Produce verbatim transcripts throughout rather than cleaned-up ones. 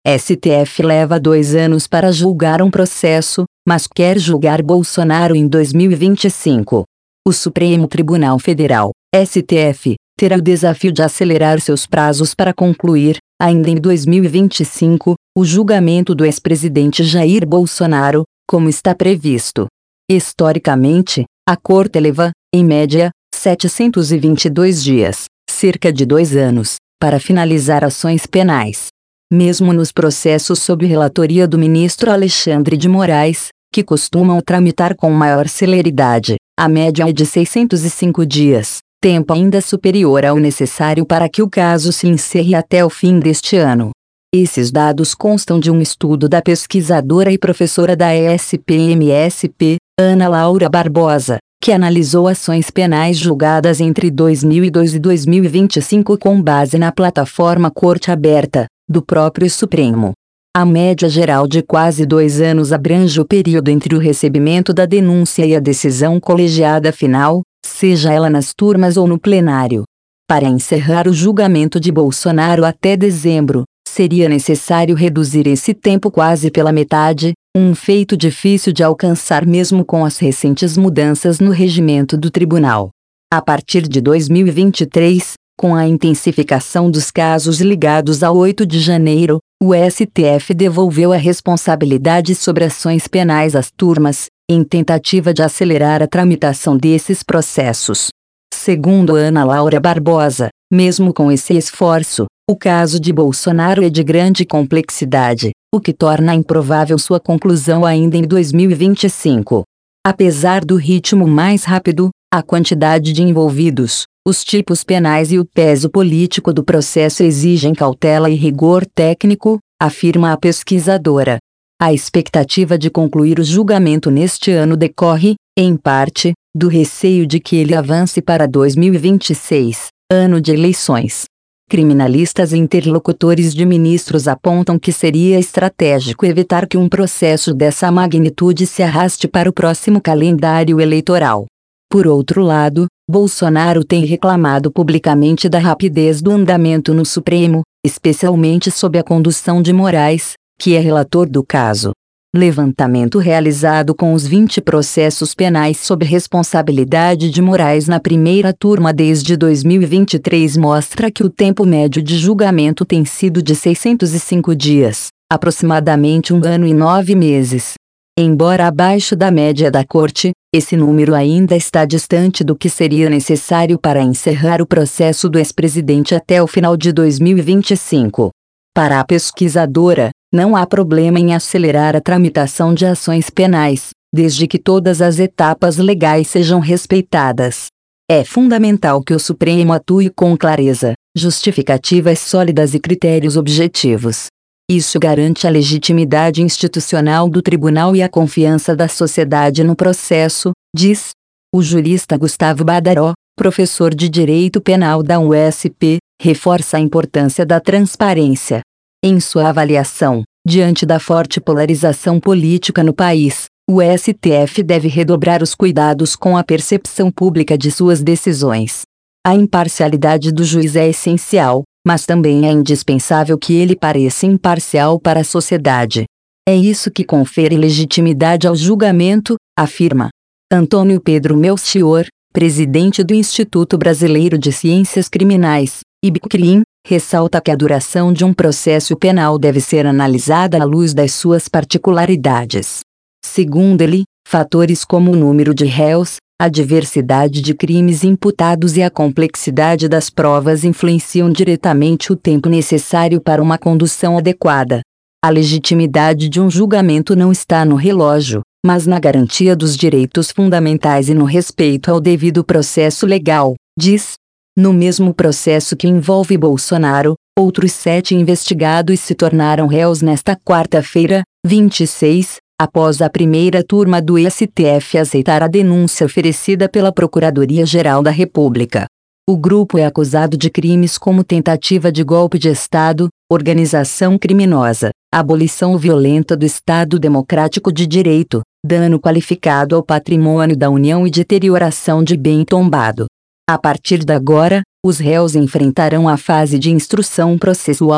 S T F leva dois anos para julgar um processo, mas quer julgar Bolsonaro em dois mil e vinte e cinco. O Supremo Tribunal Federal, S T F, terá o desafio de acelerar seus prazos para concluir, ainda em dois mil e vinte e cinco, o julgamento do ex-presidente Jair Bolsonaro, como está previsto. Historicamente, a Corte leva, em média, setecentos e vinte e dois dias, cerca de dois anos, para finalizar ações penais. Mesmo nos processos sob relatoria do ministro Alexandre de Moraes, que costumam tramitar com maior celeridade, a média é de seiscentos e cinco dias, tempo ainda superior ao necessário para que o caso se encerre até o fim deste ano. Esses dados constam de um estudo da pesquisadora e professora da E S P M S P, Ana Laura Barbosa, que analisou ações penais julgadas entre dois mil e dois e dois mil e vinte e cinco com base na plataforma Corte Aberta, do próprio Supremo. A média geral de quase dois anos abrange o período entre o recebimento da denúncia e a decisão colegiada final, seja ela nas turmas ou no plenário. Para encerrar o julgamento de Bolsonaro até dezembro, seria necessário reduzir esse tempo quase pela metade, um feito difícil de alcançar mesmo com as recentes mudanças no regimento do tribunal. A partir de dois mil e vinte e três, com a intensificação dos casos ligados ao oito de janeiro, o S T F devolveu a responsabilidade sobre ações penais às turmas, em tentativa de acelerar a tramitação desses processos. Segundo Ana Laura Barbosa, mesmo com esse esforço, o caso de Bolsonaro é de grande complexidade, o que torna improvável sua conclusão ainda em dois mil e vinte e cinco. Apesar do ritmo mais rápido, a quantidade de envolvidos, os tipos penais e o peso político do processo exigem cautela e rigor técnico, afirma a pesquisadora. A expectativa de concluir o julgamento neste ano decorre, em parte, do receio de que ele avance para dois mil e vinte e seis, ano de eleições. Criminalistas e interlocutores de ministros apontam que seria estratégico evitar que um processo dessa magnitude se arraste para o próximo calendário eleitoral. Por outro lado, Bolsonaro tem reclamado publicamente da rapidez do andamento no Supremo, especialmente sob a condução de Moraes, que é relator do caso. Levantamento realizado com os vinte processos penais sob responsabilidade de Moraes na primeira turma desde dois mil e vinte e três mostra que o tempo médio de julgamento tem sido de seiscentos e cinco dias, aproximadamente um ano e nove meses. Embora abaixo da média da Corte, esse número ainda está distante do que seria necessário para encerrar o processo do ex-presidente até o final de dois mil e vinte e cinco. Para a pesquisadora, não há problema em acelerar a tramitação de ações penais, desde que todas as etapas legais sejam respeitadas. É fundamental que o Supremo atue com clareza, justificativas sólidas e critérios objetivos. Isso garante a legitimidade institucional do tribunal e a confiança da sociedade no processo, diz o jurista Gustavo Badaró, professor de Direito Penal da U S P, reforça a importância da transparência. Em sua avaliação, diante da forte polarização política no país, o S T F deve redobrar os cuidados com a percepção pública de suas decisões. A imparcialidade do juiz é essencial, mas também é indispensável que ele pareça imparcial para a sociedade. É isso que confere legitimidade ao julgamento, afirma Antônio Pedro Melchior, presidente do Instituto Brasileiro de Ciências Criminais, IBCRIM, ressalta que a duração de um processo penal deve ser analisada à luz das suas particularidades. Segundo ele, fatores como o número de réus, a diversidade de crimes imputados e a complexidade das provas influenciam diretamente o tempo necessário para uma condução adequada. A legitimidade de um julgamento não está no relógio, mas na garantia dos direitos fundamentais e no respeito ao devido processo legal, diz. No mesmo processo que envolve Bolsonaro, outros sete investigados se tornaram réus nesta quarta-feira, vinte e seis, após a primeira turma do S T F aceitar a denúncia oferecida pela Procuradoria-Geral da República. O grupo é acusado de crimes como tentativa de golpe de Estado, organização criminosa, abolição violenta do Estado Democrático de Direito, dano qualificado ao patrimônio da União e deterioração de bem tombado. A partir de agora, os réus enfrentarão a fase de instrução processual,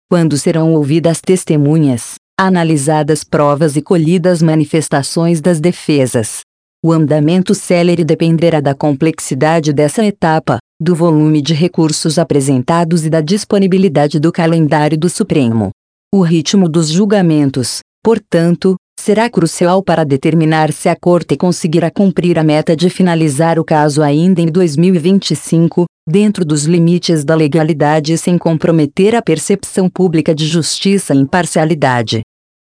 quando serão ouvidas testemunhas, analisadas provas e colhidas manifestações das defesas. O andamento célere dependerá da complexidade dessa etapa, do volume de recursos apresentados e da disponibilidade do calendário do Supremo. O ritmo dos julgamentos, portanto, será crucial para determinar se a Corte conseguirá cumprir a meta de finalizar o caso ainda em dois mil e vinte e cinco, dentro dos limites da legalidade e sem comprometer a percepção pública de justiça e imparcialidade.